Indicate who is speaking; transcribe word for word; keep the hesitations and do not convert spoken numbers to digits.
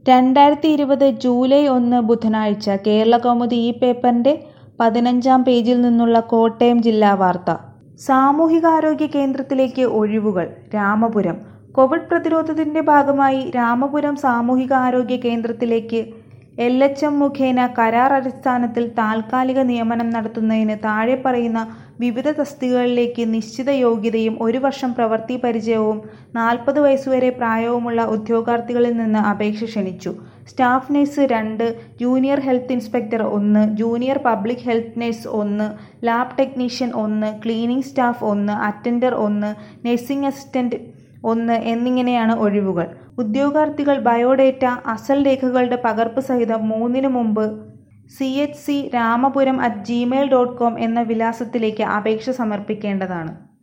Speaker 1: രണ്ടായിരത്തി ഇരുപത് ജൂലൈ ഒന്ന് ബുധനാഴ്ച കേരളകൗമുദി ഈ പേപ്പറിന്റെ പതിനഞ്ചാം പേജിൽ നിന്നുള്ള കോട്ടയം ജില്ലാ വാർത്ത. സാമൂഹികാരോഗ്യ കേന്ദ്രത്തിലേക്ക് ഒഴിവുകൾ. രാമപുരം. കോവിഡ് പ്രതിരോധത്തിന്റെ ഭാഗമായി രാമപുരം സാമൂഹികാരോഗ്യ കേന്ദ്രത്തിലേക്ക് എൽ എച്ച് എം മുഖേന കരാർ അടിസ്ഥാനത്തിൽ താൽക്കാലിക നിയമനം നടത്തുന്നതിന് താഴെ പറയുന്ന വിവിധ തസ്തികകളിലേക്ക് നിശ്ചിത യോഗ്യതയും ഒരു വർഷം പ്രവൃത്തി പരിചയവും നാൽപ്പത് വയസ്സുവരെ പ്രായവുമുള്ള ഉദ്യോഗാർത്ഥികളിൽ നിന്ന് അപേക്ഷ ക്ഷണിച്ചു. സ്റ്റാഫ് നഴ്സ് രണ്ട്, ജൂനിയർ ഹെൽത്ത് ഇൻസ്പെക്ടർ ഒന്ന്, ജൂനിയർ പബ്ലിക് ഹെൽത്ത് നഴ്സ് ഒന്ന്, ലാബ് ടെക്നീഷ്യൻ ഒന്ന്, ക്ലീനിംഗ് സ്റ്റാഫ് ഒന്ന്, അറ്റൻഡർ ഒന്ന്, നഴ്സിംഗ് അസിസ്റ്റന്റ് ഒന്ന് എന്നിങ്ങനെയാണ് ഒഴിവുകൾ. ഉദ്യോഗാർത്ഥികൾ ബയോഡേറ്റ, അസൽ രേഖകളുടെ പകർപ്പ് സഹിതം മൂന്നിന് മുമ്പ് C H C Ramapuram at Gmail dot com എന്ന വിലാസത്തിലേക്ക് അപേക്ഷ സമർപ്പിക്കേണ്ടതാണ്.